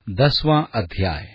10वां अध्याय।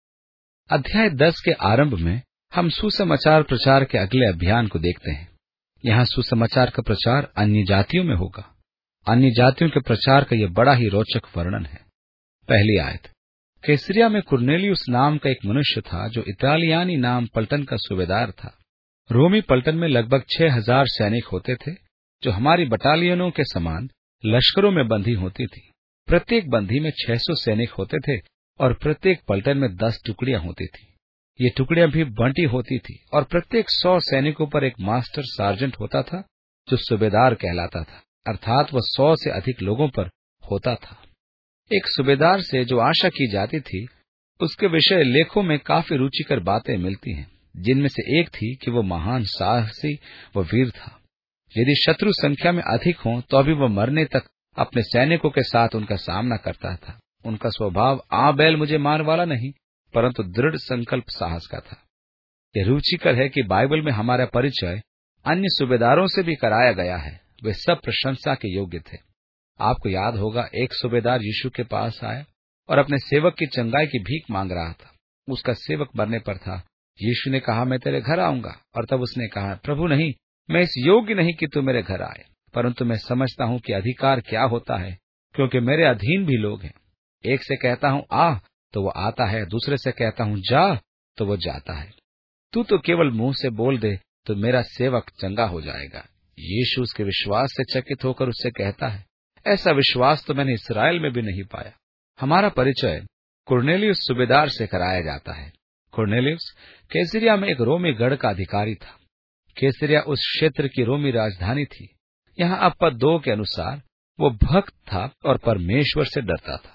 अध्याय 10 के आरंभ में हम सुसमाचार प्रचार के अगले अभियान को देखते हैं। यहाँ सुसमाचार का प्रचार अन्य जातियों में होगा। अन्य जातियों के प्रचार का यह बड़ा ही रोचक वर्णन है। पहली आयत। कैसरिया में कुरनेलियुस नाम का एक मनुष्य था जो इतालियानी नाम पलटन का सूबेदार था। रोमी पलटन में लगभग 6000 सैनिक होते थे, जो हमारी बटालियनों के समान लश्करों में बंधी होती थी। प्रत्येक बंधी में 600 सैनिक होते थे और प्रत्येक पलटन में 10 टुकड़ियां होती थी। ये टुकड़ियां भी बंटी होती थी और प्रत्येक 100 सैनिकों पर एक मास्टर सार्जेंट होता था जो सूबेदार कहलाता था, अर्थात वह 100 से अधिक लोगों पर होता था। एक सूबेदार से जो आशा की जाती थी, उसके विषय लेखों में काफी रुचिकर बातें मिलती हैं, जिनमें से एक थी कि वह महान साहसी व वीर था। यदि शत्रु संख्या में अधिक हों तो अभी वह मरने तक अपने सैनिकों के साथ उनका सामना करता था। उनका स्वभाव आ बैल मुझे मार वाला नहीं, परंतु दृढ़ संकल्प साहस का था। यह रुचिकर है कि बाइबल में हमारा परिचय अन्य सूबेदारों से भी कराया गया है। वे सब प्रशंसा के योग्य थे। आपको याद होगा, एक सूबेदार यीशु के पास आया और अपने सेवक की चंगाई की भीख मांग रहा था। उसका सेवक मरने पर था। यीशु ने कहा, मैं तेरे घर आऊंगा। और तब उसने कहा, प्रभु नहीं, मैं इस योग्य नहीं कि तू मेरे घर आए, परंतु मैं समझता हूं कि अधिकार क्या होता है, क्योंकि मेरे अधीन भी लोग हैं। एक से कहता हूं आ, तो वो आता है, दूसरे से कहता हूं जा, तो वो जाता है। तू तो केवल मुंह से बोल दे तो मेरा सेवक चंगा हो जाएगा। यीशु उसके विश्वास से चकित होकर उससे कहता है, ऐसा विश्वास तो मैंने इस्राएल में भी नहीं पाया। हमारा परिचय कुरनेलियुस सूबेदार से कराया जाता है। कुरनेलियुस कैसरिया में एक रोमी गढ़ का अधिकारी था। कैसरिया उस क्षेत्र की रोमी राजधानी थी। यहाँ अब पद 2 के अनुसार वो भक्त था और परमेश्वर से डरता था।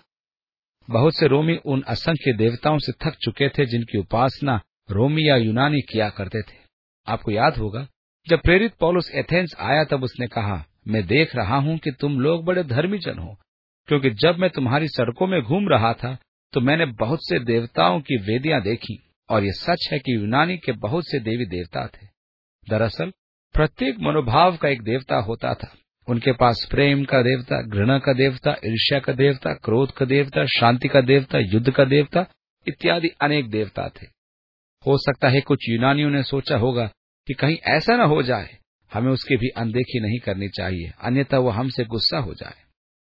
बहुत से रोमी उन असंख्य देवताओं से थक चुके थे जिनकी उपासना रोमी या यूनानी किया करते थे। आपको याद होगा, जब प्रेरित पौलुस एथेंस आया तब उसने कहा, मैं देख रहा हूं कि तुम लोग बड़े धर्मी जन हो, क्योंकि जब मैं तुम्हारी सड़कों में घूम रहा था तो मैंने बहुत से देवताओं की वेदियां देखी, और ये सच है कि यूनानी के बहुत से देवी देवता थे। दरअसल प्रत्येक मनोभाव का एक देवता होता था। उनके पास प्रेम का देवता, घृणा का देवता, ईर्ष्या का देवता, क्रोध का देवता, शांति का देवता, युद्ध का देवता इत्यादि अनेक देवता थे। हो सकता है कुछ यूनानियों ने सोचा होगा कि कहीं ऐसा न हो जाए, हमें उसकी भी अनदेखी नहीं करनी चाहिए, अन्यथा वो हमसे गुस्सा हो जाए।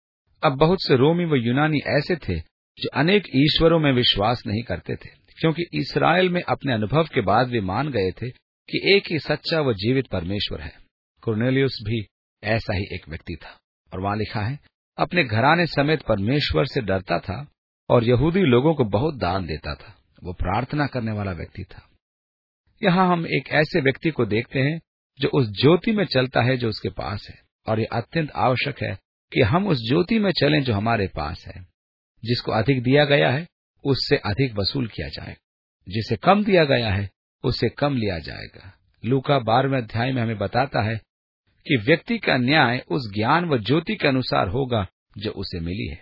अब बहुत से रोमी व यूनानी ऐसे थे जो अनेक ईश्वरों में विश्वास नहीं करते थे, क्योंकि इस्राएल में अपने अनुभव के बाद वे मान गए थे कि एक ही सच्चा व जीवित परमेश्वर है। कुरनेलियुस भी ऐसा ही एक व्यक्ति था, और वहां लिखा है, अपने घराने समेत परमेश्वर से डरता था और यहूदी लोगों को बहुत दान देता था। वो प्रार्थना करने वाला व्यक्ति था। यहाँ हम एक ऐसे व्यक्ति को देखते हैं जो उस ज्योति में चलता है जो उसके पास है, और ये अत्यंत आवश्यक है कि हम उस ज्योति में चलें जो हमारे पास है। जिसको अधिक दिया गया है उससे अधिक वसूल किया जाएगा, जिसे कम दिया गया है उससे कम लिया जाएगा। लूका 12वें अध्याय में हमें बताता है कि व्यक्ति का न्याय उस ज्ञान व ज्योति के अनुसार होगा जो उसे मिली है।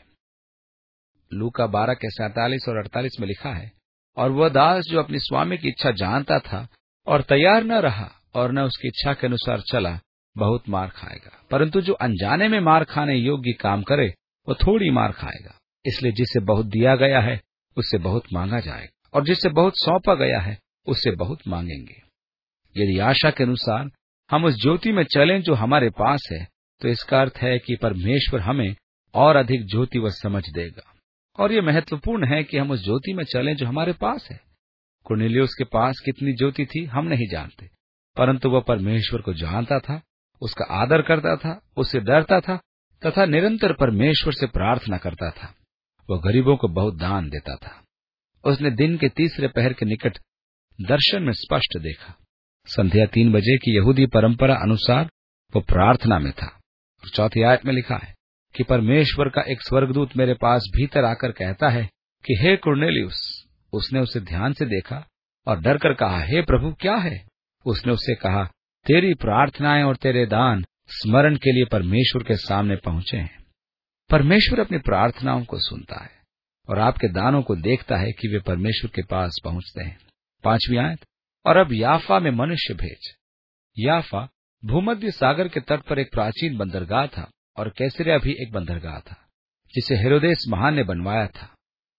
लूका 12 के 47 और 48 में लिखा है, और वह दास जो अपने स्वामी की इच्छा जानता था और तैयार न रहा और न उसकी इच्छा के अनुसार चला, बहुत मार खाएगा। परंतु जो अनजाने में मार खाने योग्य काम करे, वो थोड़ी मार खाएगा। इसलिए जिसे बहुत दिया गया है उससे बहुत मांगा जाएगा, और जिससे बहुत सौंपा गया है उससे बहुत मांगेंगे। यदि आशा के अनुसार हम उस ज्योति में चलें जो हमारे पास है, तो इसका अर्थ है कि परमेश्वर हमें और अधिक ज्योति व समझ देगा। और ये महत्वपूर्ण है कि हम उस ज्योति में चलें जो हमारे पास है। कुरनेलियुस के पास कितनी ज्योति थी हम नहीं जानते, परंतु वह परमेश्वर को जानता था, उसका आदर करता था, उससे डरता था तथा निरंतर परमेश्वर से प्रार्थना करता था। वह गरीबों को बहुत दान देता था। उसने दिन के तीसरे पहर के निकट दर्शन में स्पष्ट देखा। संध्या 3 बजे की यहूदी परंपरा अनुसार वो प्रार्थना में था। और 4th आयत में लिखा है कि परमेश्वर का एक स्वर्गदूत मेरे पास भीतर आकर कहता है कि हे कुरनेलियुस। उसने उसे ध्यान से देखा और डर कर कहा, हे प्रभु, क्या है? उसने उससे कहा, तेरी प्रार्थनाएं और तेरे दान स्मरण के लिए परमेश्वर के सामने पहुंचे हैं। परमेश्वर अपनी प्रार्थनाओं को सुनता है और आपके दानों को देखता है कि वे परमेश्वर के पास पहुंचते हैं। 5वीं आयत, और अब याफा में मनुष्य भेज। याफा भूमध्य सागर के तट पर एक प्राचीन बंदरगाह था, और कैसरिया भी एक बंदरगाह था जिसे हेरोदेस महान ने बनवाया था।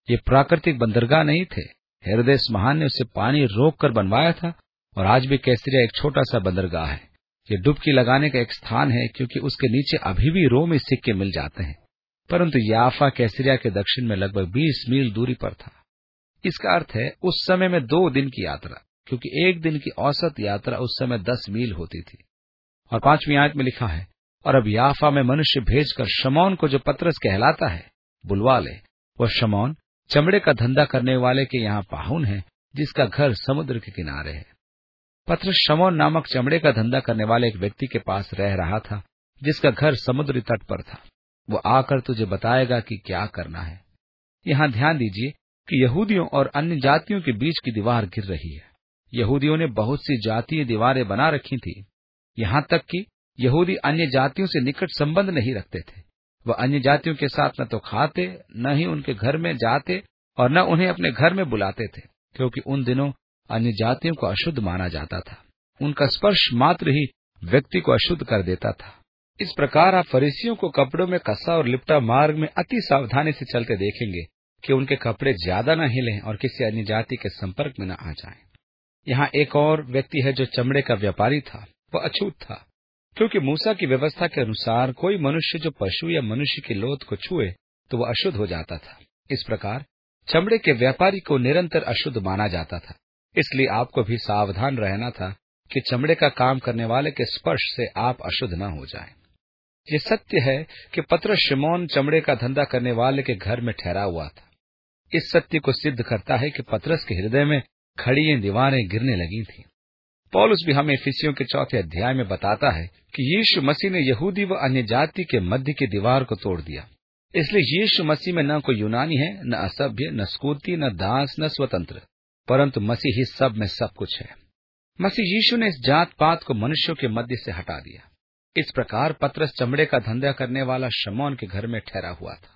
ये प्राकृतिक बंदरगाह नहीं थे। हेरोदेस महान ने उसे पानी रोककर बनवाया था, और आज भी कैसरिया एक छोटा सा बंदरगाह है। ये डुबकी लगाने का एक स्थान है, क्योंकि उसके नीचे अभी भी रोमी सिक्के मिल जाते हैं। परंतु याफा कैसरिया के दक्षिण में लगभग 20 मील दूरी पर था। इसका अर्थ है उस समय में 2 दिन की यात्रा, क्योंकि एक दिन की औसत यात्रा उस समय 10 मील होती थी। और 5वीं आयत में लिखा है, और अब याफा में मनुष्य भेजकर शमौन को, जो पतरस कहलाता है, बुलवा ले। वह शमौन चमड़े का धंधा करने वाले के यहाँ पाहुन है, जिसका घर समुद्र के किनारे है। पतरस शमौन नामक चमड़े का धंधा करने वाले एक व्यक्ति के पास रह रहा था, जिसका घर समुद्री तट पर था। वो आकर तुझे बताएगा कि क्या करना है। यहाँ ध्यान दीजिए कि यहूदियों और अन्य जातियों के बीच की दीवार गिर रही है। यहूदियों ने बहुत सी जातीय दीवारें बना रखी थी, यहाँ तक कि यहूदी अन्य जातियों से निकट संबंध नहीं रखते थे। वह अन्य जातियों के साथ न तो खाते, न ही उनके घर में जाते, और न उन्हें अपने घर में बुलाते थे, क्योंकि उन दिनों अन्य जातियों को अशुद्ध माना जाता था। उनका स्पर्श मात्र ही व्यक्ति को अशुद्ध कर देता था। इस प्रकार आप फरीसियों को कपड़ों में कसा और लिपटा मार्ग में अति सावधानी से चलते देखेंगे कि उनके कपड़े ज्यादा न हिलें और किसी अन्य जाति के संपर्क में न आ जाएं। यहाँ एक और व्यक्ति है जो चमड़े का व्यापारी था। वह अछूत था, क्योंकि मूसा की व्यवस्था के अनुसार कोई मनुष्य जो पशु या मनुष्य की लोथ को छुए तो वह अशुद्ध हो जाता था। इस प्रकार चमड़े के व्यापारी को निरंतर अशुद्ध माना जाता था। इसलिए आपको भी सावधान रहना था कि चमड़े का काम करने वाले के स्पर्श से आप अशुद्ध न हो जाएं। ये सत्य है कि पतरस शिमोन चमड़े का धंधा करने वाले के घर में ठहरा हुआ था। इस सत्य को सिद्ध करता है कि पतरस के हृदय में खड़ी ये दीवारें गिरने लगी थीं। पौलुस भी हमें इफिसियों के 4 अध्याय में बताता है कि यीशु मसीह ने यहूदी व अन्य जाति के मध्य की दीवार को तोड़ दिया। इसलिए यीशु मसीह में न कोई यूनानी है, न असभ्य, न स्कूती, न दास, न स्वतंत्र, परंतु मसीह ही सब में सब कुछ है। मसीह यीशु ने इस जात पात को मनुष्यों के मध्य से हटा दिया। इस प्रकार पतरस चमड़े का धंधा करने वाला शमौन के घर में ठहरा हुआ था।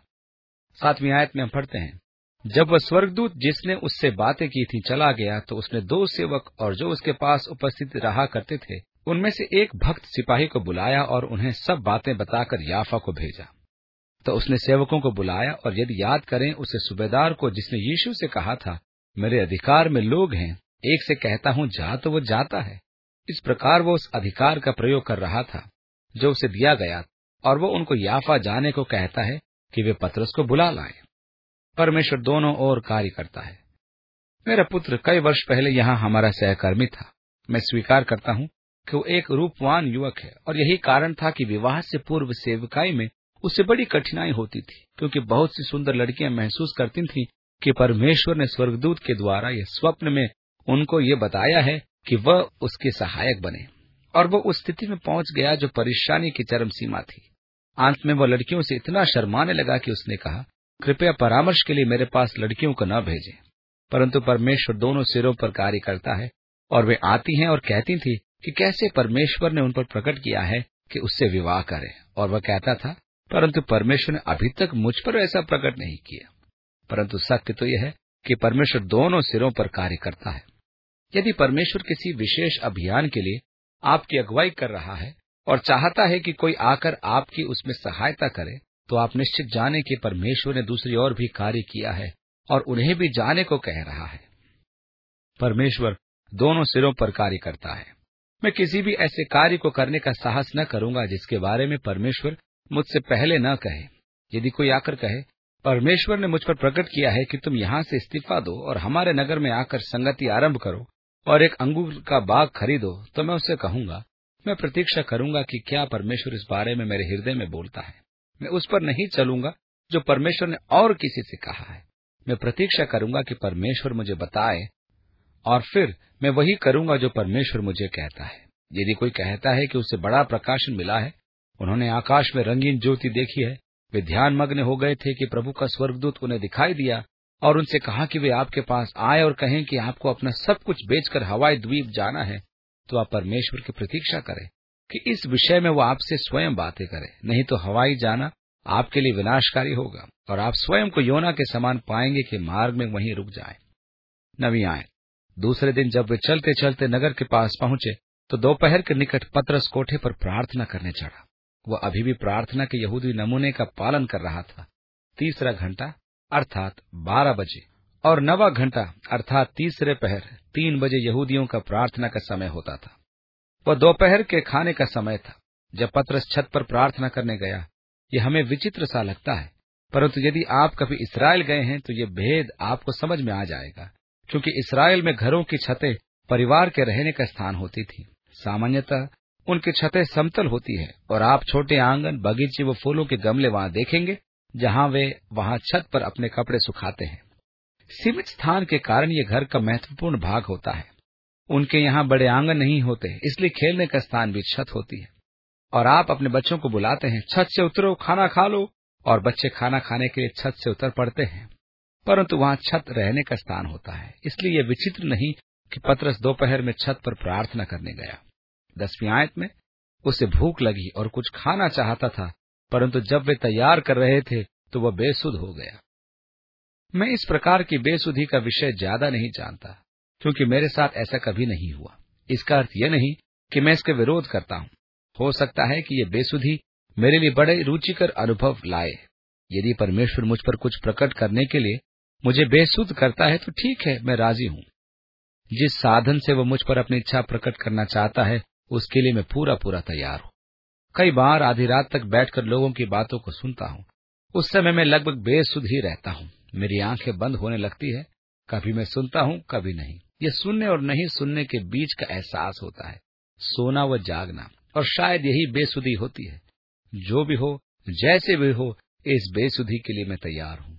7वीं आयत में हम पढ़ते हैं, जब वह स्वर्गदूत जिसने उससे बातें की थी चला गया, तो उसने 2 सेवक और जो उसके पास उपस्थित रहा करते थे उनमें से एक भक्त सिपाही को बुलाया और उन्हें सब बातें बताकर याफा को भेजा। तो उसने सेवकों को बुलाया, और यदि याद करें उसे सूबेदार को जिसने यीशु से कहा था, मेरे अधिकार में लोग हैं, एक से कहता हूं जा, तो वो जाता है। इस प्रकार वो उस अधिकार का प्रयोग कर रहा था जो उसे दिया गया, और वो उनको याफा जाने को कहता है कि वे पतरस को बुला लाएं। परमेश्वर दोनों ओर कार्य करता है। मेरा पुत्र कई वर्ष पहले यहाँ हमारा सहकर्मी था। मैं स्वीकार करता हूँ कि वो एक रूपवान युवक है, और यही कारण था कि विवाह से पूर्व सेवकाई में उसे बड़ी कठिनाई होती थी, क्योंकि बहुत सी सुंदर लड़कियां महसूस करती थीं कि परमेश्वर ने स्वर्गदूत के द्वारा यह स्वप्न में उनको ये बताया है कि वह उसके सहायक बने, और वो उस स्थिति में पहुंच गया जो परेशानी की चरम सीमा थी। अंत में वह लड़कियों से इतना शर्माने लगा कि उसने कहा, कृपया परामर्श के लिए मेरे पास लड़कियों को न भेजें। परंतु परमेश्वर दोनों सिरों पर कार्य करता है, और वे आती हैं और कहती थी कि कैसे परमेश्वर ने उन पर प्रकट किया है कि उससे विवाह करें। और वह कहता था, परंतु परमेश्वर ने अभी तक मुझ पर ऐसा प्रकट नहीं किया। परंतु सत्य तो यह है कि परमेश्वर दोनों सिरों पर कार्य करता है। यदि परमेश्वर किसी विशेष अभियान के लिए आपकी अगुवाई कर रहा है और चाहता है कि कोई आकर आपकी उसमें सहायता करे, तो आप निश्चित जाने कि परमेश्वर ने दूसरी ओर भी कार्य किया है और उन्हें भी जाने को कह रहा है। परमेश्वर दोनों सिरों पर कार्य करता है। मैं किसी भी ऐसे कार्य को करने का साहस न करूंगा जिसके बारे में परमेश्वर मुझसे पहले न कहे। यदि कोई आकर कहे, परमेश्वर ने मुझ पर प्रकट किया है कि तुम यहाँ से इस्तीफा दो और हमारे नगर में आकर संगति आरंभ करो और एक अंगूर का बाग खरीदो, तो मैं उससे कहूंगा, मैं प्रतीक्षा करूंगा कि क्या परमेश्वर इस बारे में मेरे हृदय में बोलता है। मैं उस पर नहीं चलूंगा जो परमेश्वर ने और किसी से कहा है। मैं प्रतीक्षा करूंगा कि परमेश्वर मुझे बताए, और फिर मैं वही करूंगा जो परमेश्वर मुझे कहता है। यदि कोई कहता है कि उसे बड़ा प्रकाशन मिला है, उन्होंने आकाश में रंगीन ज्योति देखी है, वे ध्यान मग्न हो गए थे कि प्रभु का स्वर्गदूत उन्हें दिखाई दिया और उनसे कहा कि वे आपके पास आए और कहें कि आपको अपना सब कुछ बेचकर हवाई द्वीप जाना है, तो आप परमेश्वर की प्रतीक्षा करें कि इस विषय में वो आपसे स्वयं बातें करे। नहीं तो हवाई जाना आपके लिए विनाशकारी होगा और आप स्वयं को योना के समान पाएंगे कि मार्ग में वहीं रुक जाए। 9वीं आयत। दूसरे दिन जब वे चलते चलते नगर के पास पहुंचे, तो दोपहर के निकट पतरस कोठे पर प्रार्थना करने चढ़ा। वह अभी भी प्रार्थना के यहूदी नमूने का पालन कर रहा था। 3रा घंटा अर्थात 12 बजे, और 9वां घंटा अर्थात तीसरे पहर 3 बजे यहूदियों का प्रार्थना का समय होता था। वह दोपहर के खाने का समय था जब पतरस छत पर प्रार्थना करने गया। यह हमें विचित्र सा लगता है, परंतु यदि आप कभी इस्राएल गए हैं तो ये भेद आपको समझ में आ जाएगा, क्योंकि इस्राएल में घरों की छतें परिवार के रहने का स्थान होती थी। सामान्यतः उनकी छतें समतल होती है और आप छोटे आंगन, बगीचे व फूलों के गमले वहां देखेंगे जहां वे वहां छत पर अपने कपड़े सुखाते हैं। सीमित स्थान के कारण ये घर का महत्वपूर्ण भाग होता है। उनके यहाँ बड़े आंगन नहीं होते, इसलिए खेलने का स्थान भी छत होती है। और आप अपने बच्चों को बुलाते हैं, छत से उतरो, खाना खा लो, और बच्चे खाना खाने के लिए छत से उतर पड़ते हैं, परंतु वहां छत रहने का स्थान होता है। इसलिए यह विचित्र नहीं कि पतरस दोपहर में छत पर प्रार्थना करने गया। 10वीं आयत में उसे भूख लगी और कुछ खाना चाहता था, परंतु जब वे तैयार कर रहे थे तो वह बेसुध हो गया। मैं इस प्रकार की बेसुधी का विषय ज्यादा नहीं जानता, क्योंकि मेरे साथ ऐसा कभी नहीं हुआ। इसका अर्थ यह नहीं कि मैं इसका विरोध करता हूं। हो सकता है कि यह बेसुधी मेरे लिए बड़े रुचिकर अनुभव लाए। यदि परमेश्वर मुझ पर कुछ प्रकट करने के लिए मुझे बेसुध करता है तो ठीक है, मैं राजी हूं। जिस साधन से वह मुझ पर अपनी इच्छा प्रकट करना चाहता है उसके लिए मैं पूरा पूरा तैयार हूं। कई बार आधी रात तक बैठकर लोगों की बातों को सुनता हूं। उस समय मैं लगभग बेसुध ही रहता हूं। मेरी आंखें बंद होने लगती है, कभी मैं सुनता हूं, कभी नहीं। ये सुनने और नहीं सुनने के बीच का एहसास होता है, सोना व जागना, और शायद यही बेसुधी होती है। जो भी हो, जैसे भी हो, इस बेसुधी के लिए मैं तैयार हूं।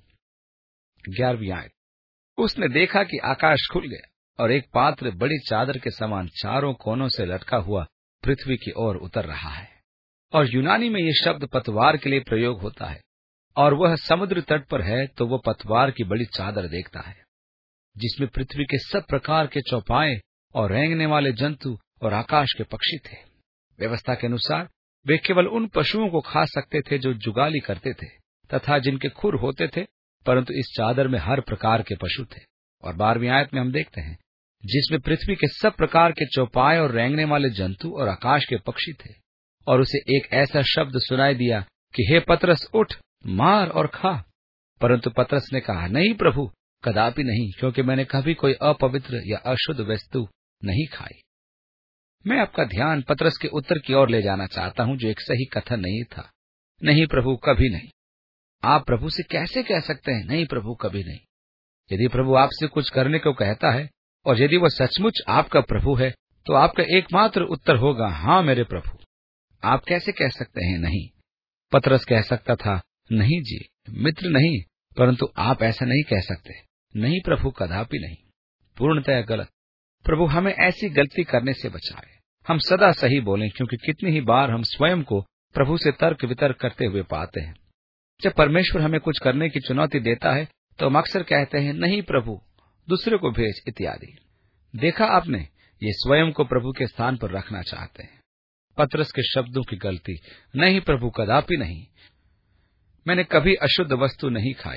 11वीं आयत, उसने देखा कि आकाश खुल गया और एक पात्र बड़ी चादर के समान चारों कोनों से लटका हुआ पृथ्वी की ओर उतर रहा है। और यूनानी में यह शब्द पतवार के लिए प्रयोग होता है, और वह समुद्र तट पर है तो वह पतवार की बड़ी चादर देखता है, जिसमें पृथ्वी के सब प्रकार के चौपाए और रेंगने वाले जंतु और आकाश के पक्षी थे। व्यवस्था के अनुसार वे केवल उन पशुओं को खा सकते थे जो जुगाली करते थे तथा जिनके खुर होते थे, परंतु इस चादर में हर प्रकार के पशु थे। और 12वीं आयत में हम देखते हैं, जिसमें पृथ्वी के सब प्रकार के चौपाए और रेंगने वाले जंतु और आकाश के पक्षी थे। और उसे एक ऐसा शब्द सुनाई दिया कि हे पतरस, उठ, मार और खा। परंतु पतरस ने कहा, नहीं प्रभु, कदापि नहीं, क्योंकि मैंने कभी कोई अपवित्र या अशुद्ध वस्तु नहीं खाई। मैं आपका ध्यान पतरस के उत्तर की ओर ले जाना चाहता हूं, जो एक सही कथन नहीं था। नहीं प्रभु, कभी नहीं। आप प्रभु से कैसे कह सकते हैं, नहीं प्रभु, कभी नहीं? यदि प्रभु आपसे कुछ करने को कहता है और यदि वह सचमुच आपका प्रभु है, तो आपका एकमात्र उत्तर होगा, हाँ मेरे प्रभु। आप कैसे कह सकते हैं नहीं? पतरस कह सकता था, नहीं जी, मित्र नहीं, परंतु आप ऐसा नहीं कह सकते। नहीं प्रभु, कदापि नहीं। पूर्णतः गलत। प्रभु हमें ऐसी गलती करने से बचाए। हम सदा सही बोलें, क्योंकि कितनी ही बार हम स्वयं को प्रभु से तर्क वितर्क करते हुए पाते हैं। जब परमेश्वर हमें कुछ करने की चुनौती देता है तो हम अक्सर कहते हैं, नहीं प्रभु, दूसरे को भेज, इत्यादि। देखा आपने, ये स्वयं को प्रभु के स्थान पर रखना चाहते हैं। पतरस के शब्दों की गलती, नहीं प्रभु, कदापि नहीं, मैंने कभी अशुद्ध वस्तु नहीं खाई।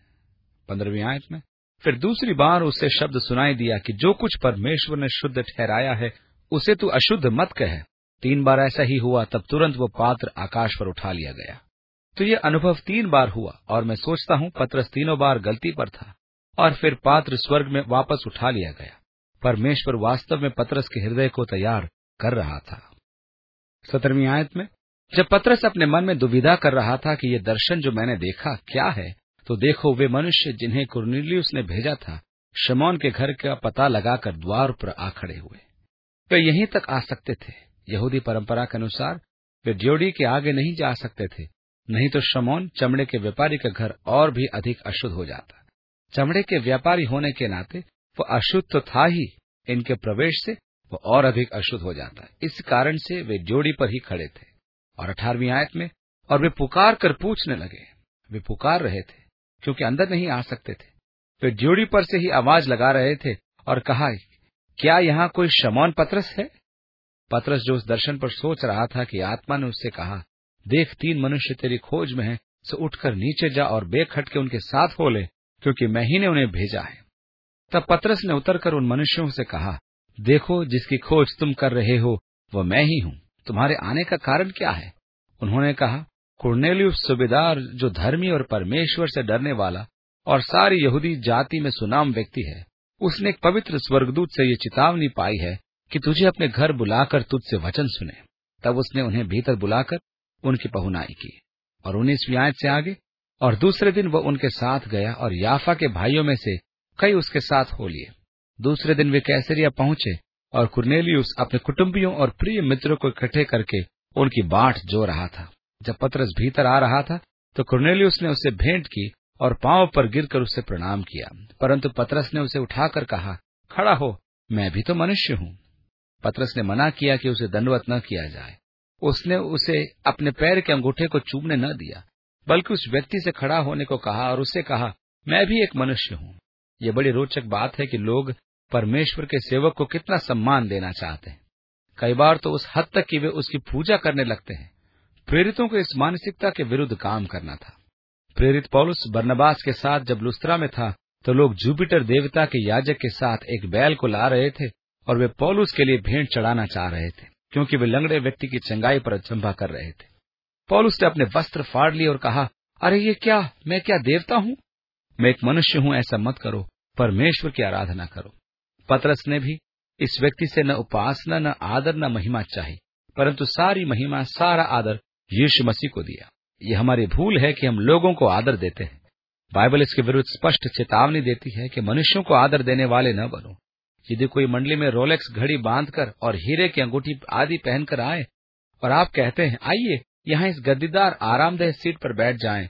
15वीं आयत में फिर दूसरी बार उसे शब्द सुनाई दिया कि जो कुछ परमेश्वर ने शुद्ध ठहराया है उसे तू अशुद्ध मत कह। 3 बार ऐसा ही हुआ, तब तुरंत वो पात्र आकाश पर उठा लिया गया। तो ये अनुभव 3 बार हुआ, और मैं सोचता हूं पतरस तीनों बार गलती पर था, और फिर पात्र स्वर्ग में वापस उठा लिया गया। परमेश्वर वास्तव में पतरस के हृदय को तैयार कर रहा था। 17वीं आयत में जब पतरस अपने मन में दुविधा कर रहा था कि ये दर्शन जो मैंने देखा क्या है, तो देखो, वे मनुष्य जिन्हें कुरनेलियुस ने भेजा था, शमौन के घर का पता लगाकर द्वार पर आ खड़े हुए। वे यहीं तक आ सकते थे। यहूदी परंपरा के अनुसार वे ड्योढ़ी के आगे नहीं जा सकते थे, नहीं तो शमौन चमड़े के व्यापारी का घर और भी अधिक अशुद्ध हो जाता। चमड़े के व्यापारी होने के नाते वो अशुद्ध तो था ही, इनके प्रवेश से वो और अधिक अशुद्ध हो जाता। इस कारण से वे ड्योढ़ी पर ही खड़े थे। और 18वीं आयत में, और वे पुकार कर पूछने लगे। वे पुकार रहे थे क्योंकि अंदर नहीं आ सकते थे। वे ड्योढ़ी पर से ही आवाज लगा रहे थे और कहा, क्या यहाँ कोई शमौन पतरस है? पतरस जो उस दर्शन पर सोच रहा था कि आत्मा ने उससे कहा, देख, 3 मनुष्य तेरी खोज में हैं, सो उठकर नीचे जा और बेखटके उनके साथ हो ले, क्योंकि मैं ही ने उन्हें भेजा है। तब पतरस ने उतरकर उन मनुष्यों से कहा, देखो, जिसकी खोज तुम कर रहे हो वह मैं ही हूँ। तुम्हारे आने का कारण क्या है? उन्होंने कहा, कुरनेलियुस सूबेदार, जो धर्मी और परमेश्वर से डरने वाला और सारी यहूदी जाति में सुनाम व्यक्ति है, उसने एक पवित्र स्वर्गदूत से ये चेतावनी पाई है कि तुझे अपने घर बुलाकर तुझसे वचन सुने। तब उसने उन्हें भीतर बुलाकर उनकी पहुनाई की। और 19वीं आयत से आगे, और दूसरे दिन वह उनके साथ गया और याफा के भाइयों में से कई उसके साथ हो लिए। दूसरे दिन वे कैसरिया पहुंचे और कुरनेलियुस अपने कुटुंबियों और प्रिय मित्रों को इकट्ठे करके उनकी बाट जो रहा था। जब पतरस भीतर आ रहा था तो कुरनेलियुस ने उससे भेंट की और पांव पर गिरकर उससे प्रणाम किया, परंतु पतरस ने उसे उठाकर कहा, खड़ा हो, मैं भी तो मनुष्य हूं। पतरस ने मना किया कि उसे दंडवत न किया जाए। उसने उसे अपने पैर के अंगूठे को चूमने न दिया, बल्कि उस व्यक्ति से खड़ा होने को कहा और उससे कहा, मैं भी एक मनुष्य हूं। यह बड़ी रोचक बात है कि लोग परमेश्वर के सेवक को कितना सम्मान देना चाहते हैं। कई बार तो उस हद तक कि वे उसकी पूजा करने लगते हैं। प्रेरितों को इस मानसिकता के विरुद्ध काम करना था। प्रेरित पौलुस बरनबास के साथ जब लुस्त्रा में था तो लोग जुपिटर देवता के याजक के साथ एक बैल को ला रहे थे और वे पौलुस के लिए भेंट चढ़ाना चाह रहे थे, क्योंकि वे लंगड़े व्यक्ति की चंगाई पर अचंभा कर रहे थे। पौलुस ने अपने वस्त्र फाड़ लिए और कहा, अरे ये क्या, मैं क्या देवता हूं? मैं एक मनुष्य हूं, ऐसा मत करो, परमेश्वर की आराधना करो। पतरस ने भी इस व्यक्ति से न उपासना, न आदर, न महिमा चाही, परंतु सारी महिमा, सारा आदर यीशु मसीह को दिया। ये हमारी भूल है कि हम लोगों को आदर देते हैं। बाइबल इसके विरुद्ध स्पष्ट चेतावनी देती है कि मनुष्यों को आदर देने वाले न बनो। यदि कोई मंडली में रोलेक्स घड़ी बांधकर और हीरे की अंगूठी आदि पहनकर आए और आप कहते हैं, आइए यहाँ इस गद्दीदार आरामदेह सीट पर बैठ जाएं,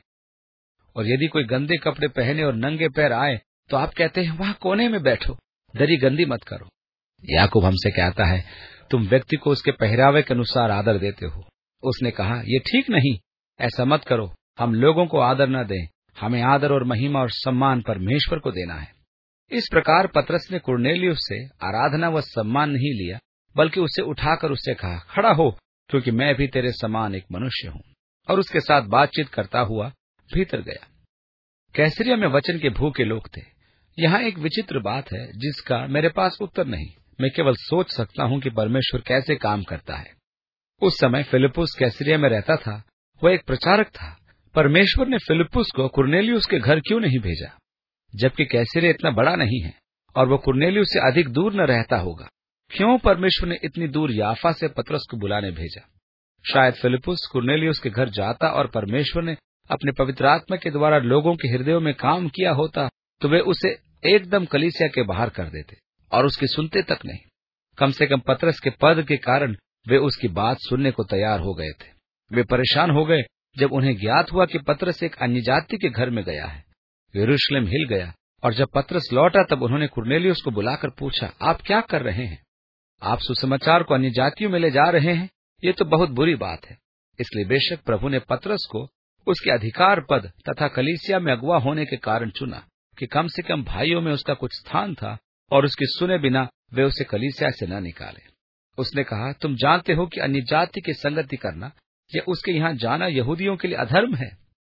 और यदि कोई गंदे कपड़े पहने और नंगे पैर आए तो आप कहते हैं, वहां कोने में बैठो, दरी गंदी मत करो। याकूब हमसे कहता है, तुम व्यक्ति को उसके पहरावे के अनुसार आदर देते हो। उसने कहा, ये ठीक नहीं, ऐसा मत करो। हम लोगों को आदर न दें, हमें आदर और महिमा और सम्मान परमेश्वर को देना है। इस प्रकार पतरस ने कुरनेलियुस से आराधना व सम्मान नहीं लिया, बल्कि उसे उठाकर उससे कहा, खड़ा हो, क्योंकि मैं भी तेरे समान एक मनुष्य हूं, और उसके साथ बातचीत करता हुआ भीतर गया। कैसरिया में वचन के भूखे लोग थे। यहाँ एक विचित्र बात है जिसका मेरे पास उत्तर नहीं। मैं केवल सोच सकता हूं कि परमेश्वर कैसे काम करता है। उस समय फिलिप्पुस कैसरिया में रहता था। वह एक प्रचारक था। परमेश्वर ने फिलिप्पुस को कुरनेलियुस के घर क्यों नहीं भेजा, जबकि कैसरिया इतना बड़ा नहीं है और वह कुरनेलियुस से अधिक दूर न रहता होगा? क्यों परमेश्वर ने इतनी दूर याफा से पतरस को बुलाने भेजा? शायद फिलिप्पुस कुरनेलियुस के घर जाता और परमेश्वर ने अपने पवित्र आत्मा के द्वारा लोगों के हृदयों में काम किया होता तो वे उसे एकदम कलीसिया के बाहर कर देते और उसकी सुनते तक नहीं। कम से कम पतरस के पद के कारण वे उसकी बात सुनने को तैयार हो गए थे। वे परेशान हो गए जब उन्हें ज्ञात हुआ कि पतरस एक अन्य जाति के घर में गया है। यरूशलेम हिल गया, और जब पतरस लौटा तब उन्होंने कुरनेलियुस को बुलाकर पूछा, आप क्या कर रहे हैं? आप सुसमाचार को अन्य जातियों में ले जा रहे हैं। ये तो बहुत बुरी बात है। इसलिए बेशक प्रभु ने पतरस को उसके अधिकार पद तथा कलीसिया में अगुवा होने के कारण चुना कि कम से कम भाइयों में उसका कुछ स्थान था, और उसके सुने बिना वे उसे कलीसिया से न निकाले। उसने कहा, तुम जानते हो कि अन्य जाति की संगति करना या उसके यहाँ जाना यहूदियों के लिए अधर्म है।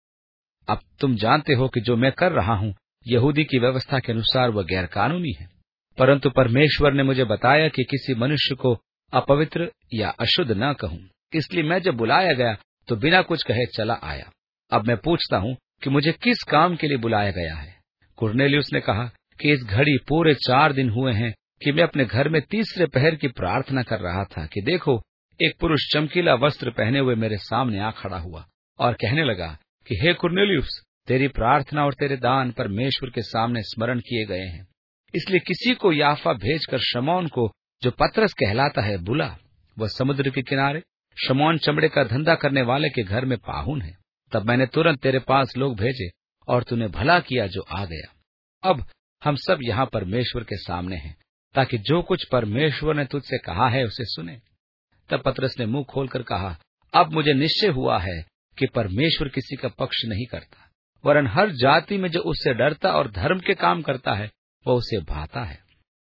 अब तुम जानते हो कि जो मैं कर रहा हूँ यहूदी की व्यवस्था के अनुसार वह गैर कानूनी है, परंतु परमेश्वर ने मुझे बताया कि किसी मनुष्य को अपवित्र या अशुद्ध न कहूं। इसलिए मैं जब बुलाया गया तो बिना कुछ कहे चला आया। अब मैं पूछता हूँ कि मुझे किस काम के लिए बुलाया गया है? कुरनेलियुस ने कहा कि इस घड़ी पूरे 4 दिन हुए हैं कि मैं अपने घर में तीसरे पहर की प्रार्थना कर रहा था कि देखो, एक पुरुष चमकीला वस्त्र पहने हुए मेरे सामने आ खड़ा हुआ और कहने लगा कि हे कुरनेलियुस, तेरी प्रार्थना और तेरे दान परमेश्वर के सामने स्मरण किए गए हैं। इसलिए किसी को याफा भेजकर शमौन को, जो पतरस कहलाता है, बुला। वह समुद्र के किनारे शमौन चमड़े का धंधा करने वाले के घर में पाहुन है। तब मैंने तुरंत तेरे पास लोग भेजे और तूने भला किया जो आ गया। अब हम सब यहाँ परमेश्वर के सामने हैं, ताकि जो कुछ परमेश्वर ने तुझसे कहा है उसे सुने। तब पतरस ने मुंह खोलकर कहा, अब मुझे निश्चय हुआ है कि परमेश्वर किसी का पक्ष नहीं करता, वरन हर जाति में जो उससे डरता और धर्म के काम करता है वह उसे भाता है।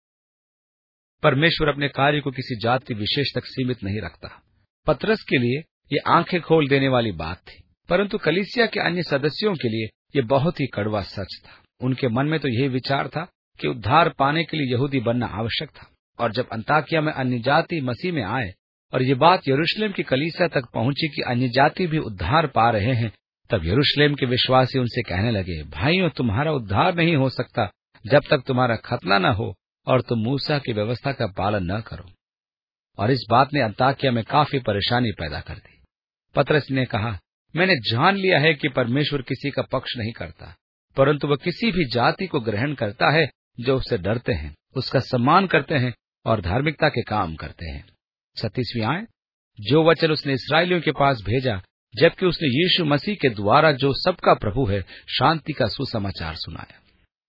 परमेश्वर अपने कार्य को किसी जाति विशेष तक सीमित नहीं रखता। पतरस के लिए ये आंखें खोल देने वाली बात थी, परंतु कलीसिया के अन्य सदस्यों के लिए ये बहुत ही कड़वा सच था। उनके मन में तो यही विचार था कि उद्धार पाने के लिए यहूदी बनना आवश्यक था, और जब अंताकिया में अन्य जाति मसीह में आए और ये बात यरूशलेम की कलीसिया तक पहुंची कि अन्य जाति भी उद्धार पा रहे हैं, तब यरूशलेम के विश्वासी उनसे कहने लगे, भाइयों, तुम्हारा उद्धार नहीं हो सकता जब तक तुम्हारा खतना न हो और तुम मूसा की व्यवस्था का पालन न करो। और इस बात ने अंताकिया में काफी परेशानी पैदा कर दी। पतरस ने कहा, मैंने जान लिया है कि परमेश्वर किसी का पक्ष नहीं करता, परंतु वह किसी भी जाति को ग्रहण करता है जो उससे डरते हैं, उसका सम्मान करते हैं और धार्मिकता के काम करते हैं। 36वीं आयत, जो वचन उसने इस्राएलियों के पास भेजा, जबकि उसने यीशु मसीह के द्वारा जो सबका प्रभु है, शांति का सुसमाचार सुनाया।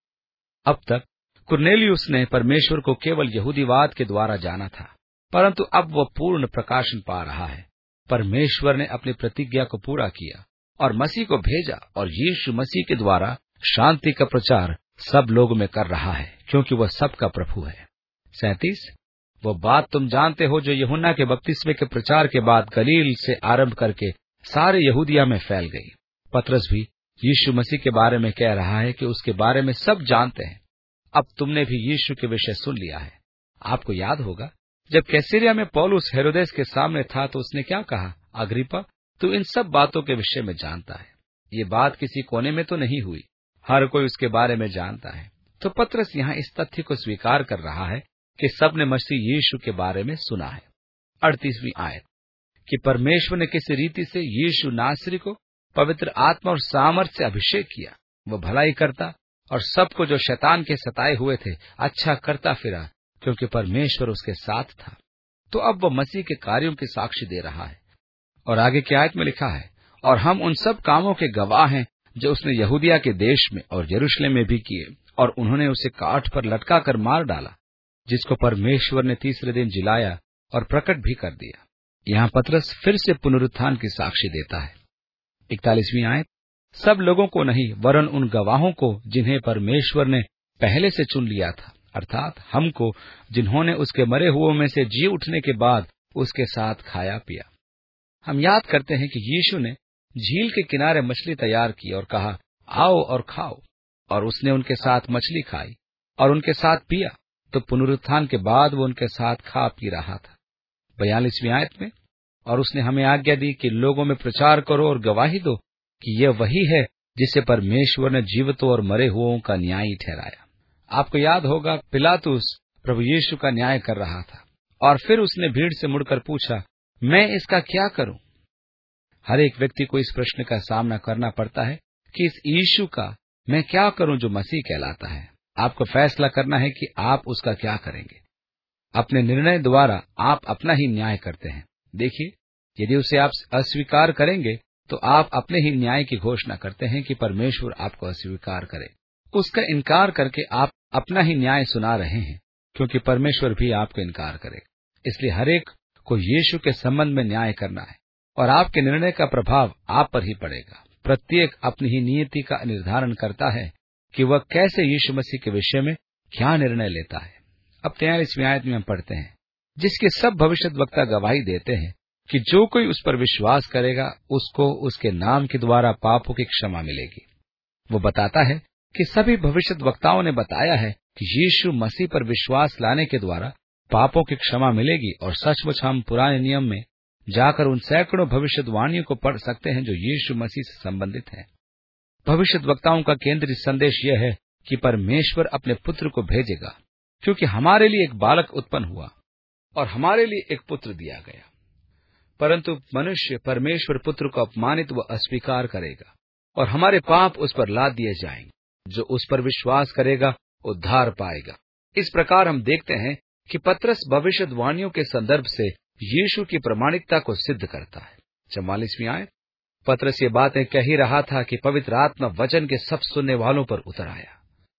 अब तक कुरनेलियुस ने परमेश्वर को केवल यहूदीवाद के द्वारा जाना था, परंतु अब वह पूर्ण प्रकाशन पा रहा है। परमेश्वर ने अपनी प्रतिज्ञा को पूरा किया और मसीह को भेजा, और यीशु मसीह के द्वारा शांति का प्रचार सब लोगों में कर रहा है, क्योंकि वह सबका प्रभु है। 37, वो बात तुम जानते हो जो यूहन्ना के बपतिस्मे के प्रचार के बाद गलील से आरंभ करके सारे यहूदिया में फैल गई। पतरस भी यीशु मसीह के बारे में कह रहा है कि उसके बारे में सब जानते हैं। अब तुमने भी यीशु के विषय सुन लिया है। आपको याद होगा, जब कैसरिया में पौलुस हेरोदेस के सामने था तो उसने क्या कहा, अग्रिप्पा, तू इन सब बातों के विषय में जानता है। ये बात किसी कोने में तो नहीं हुई, हर कोई उसके बारे में जानता है। तो पतरस यहाँ इस तथ्य को स्वीकार कर रहा है कि सबने मसीह यीशु के बारे में सुना है। 38वीं आयत, कि परमेश्वर ने किसी रीति से यीशु नासरी को पवित्र आत्मा और सामर्थ से अभिषेक किया। वो भलाई करता और सबको जो शैतान के सताए हुए थे अच्छा करता फिरा, क्योंकि परमेश्वर उसके साथ था। तो अब वो मसीह के कार्यों की साक्षी दे रहा है। और आगे की आयत में लिखा है, और हम उन सब कामों के गवाह हैं जो उसने यहूदिया के देश में और यरूशलेम में भी किए, और उन्होंने उसे काठ पर लटका कर मार डाला, जिसको परमेश्वर ने तीसरे दिन जिलाया और प्रकट भी कर दिया। यहाँ पतरस फिर से पुनरुत्थान की साक्षी देता है। 41वीं आयत, सब लोगों को नहीं, वरन उन गवाहों को जिन्हें परमेश्वर ने पहले से चुन लिया था, अर्थात हमको, जिन्होंने उसके मरे हुओं में से जी उठने के बाद उसके साथ खाया पिया। हम याद करते हैं कि यीशु ने झील के किनारे मछली तैयार की और कहा, आओ और खाओ, और उसने उनके साथ मछली खाई और उनके साथ पिया। तो पुनरुत्थान के बाद वो उनके साथ खा पी रहा था। 42वीं आयत में, और उसने हमें आज्ञा दी कि लोगों में प्रचार करो और गवाही दो कि यह वही है जिसे परमेश्वर ने जीवितों और मरे हुओं का न्यायी ठहराया। आपको याद होगा, पिलातुस प्रभु यीशु का न्याय कर रहा था, और फिर उसने भीड़ से मुड़कर पूछा, मैं इसका क्या करूं? हर एक व्यक्ति को इस प्रश्न का सामना करना पड़ता है कि इस यीशु का मैं क्या करूं जो मसीह कहलाता है। आपको फैसला करना है कि आप उसका क्या करेंगे। अपने निर्णय द्वारा आप अपना ही न्याय करते हैं। देखिए, यदि उसे आप अस्वीकार करेंगे तो आप अपने ही न्याय की घोषणा करते हैं कि परमेश्वर आपको अस्वीकार करे। उसका इनकार करके आप अपना ही न्याय सुना रहे हैं, क्योंकि परमेश्वर भी आपको इनकार करे। इसलिए हर एक को यीशु के संबंध में न्याय करना है, और आपके निर्णय का प्रभाव आप पर ही पड़ेगा। प्रत्येक अपनी ही नियति का निर्धारण करता है कि वह कैसे यीशु मसीह के विषय में क्या निर्णय लेता है। अब 43वीं आयत में हम पढ़ते हैं, जिसके सब भविष्यद्वक्ता गवाही देते हैं कि जो कोई उस पर विश्वास करेगा उसको उसके नाम के द्वारा पापों की क्षमा मिलेगी। वो बताता है कि सभी भविष्यद्वक्ताओं ने बताया है कि यीशु मसीह पर विश्वास लाने के द्वारा पापों की क्षमा मिलेगी, और सचमुच हम पुराने नियम में जाकर उन सैकड़ों भविष्यवाणियों को पढ़ सकते हैं जो यीशु मसीह से संबंधित हैं। भविष्यद्वक्ताओं का केंद्रीय संदेश यह है कि परमेश्वर अपने पुत्र को भेजेगा, क्योंकि हमारे लिए एक बालक उत्पन्न हुआ और हमारे लिए एक पुत्र दिया गया। परंतु मनुष्य परमेश्वर पुत्र को अपमानित व अस्वीकार करेगा, और हमारे पाप उस पर लाद दिए जाएंगे। जो उस पर विश्वास करेगा उद्धार पाएगा। इस प्रकार हम देखते हैं कि पतरस भविष्यवाणियों के संदर्भ से यीशु की प्रामाणिकता को सिद्ध करता है। 44वीं आयत, पतरस ये बातें कह ही रहा था कि पवित्र आत्मा वचन के सब सुनने वालों पर उतर आया।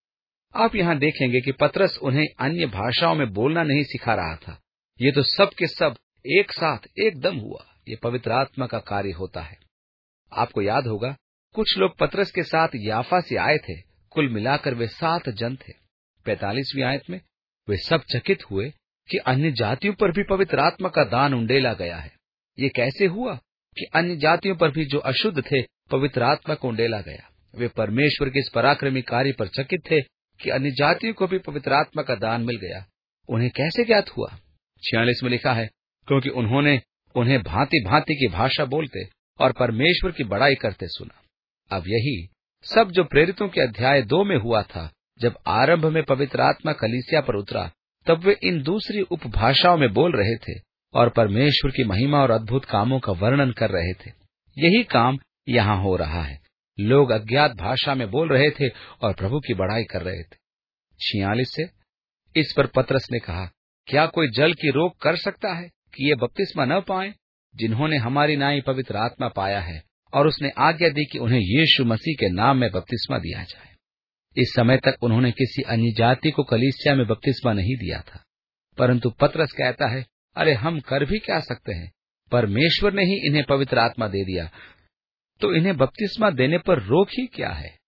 आप यहाँ देखेंगे कि पतरस उन्हें अन्य भाषाओं में बोलना नहीं सिखा रहा था। ये तो सब के सब एक साथ एकदम हुआ। ये पवित्र आत्मा का कार्य होता है। आपको याद होगा, कुछ लोग पतरस के साथ याफा से आए थे। कुल मिलाकर वे 7 जन थे। 45वीं आयत में वे सब चकित हुए कि अन्य जातियों पर भी पवित्र आत्मा का दान उंडेला गया है। ये कैसे हुआ कि अन्य जातियों पर भी जो अशुद्ध थे पवित्र आत्मा को उंडेला गया? वे परमेश्वर के इस पराक्रमी कार्य पर चकित थे कि अन्य जातियों को भी पवित्र आत्मा का दान मिल गया। उन्हें कैसे ज्ञात हुआ? 46 में लिखा है, क्योंकि उन्होंने उन्हें भांति भांति की भाषा बोलते और परमेश्वर की बड़ाई करते सुना। अब यही सब जो प्रेरितों के अध्याय 2 में हुआ था, जब आरंभ में पवित्र आत्मा कलीसिया पर उतरा, तब वे इन दूसरी उपभाषाओं में बोल रहे थे और परमेश्वर की महिमा और अद्भुत कामों का वर्णन कर रहे थे। यही काम यहाँ हो रहा है। लोग अज्ञात भाषा में बोल रहे थे और प्रभु की बड़ाई कर रहे थे। 46 से इस पर पतरस ने कहा, क्या कोई जल की रोक कर सकता है कि ये बपतिस्मा न पाएं, जिन्होंने हमारी नाई पवित्र आत्मा पाया है और उसने आज्ञा दी कि उन्हें यीशु मसीह के नाम में बपतिस्मा दिया जाए। इस समय तक उन्होंने किसी अन्य जाति को कलीसिया में बपतिस्मा नहीं दिया था, परंतु पतरस कहता है, अरे हम कर भी क्या सकते हैं? परमेश्वर ने ही इन्हें पवित्र आत्मा दे दिया, तो इन्हें बपतिस्मा देने पर रोक ही क्या है?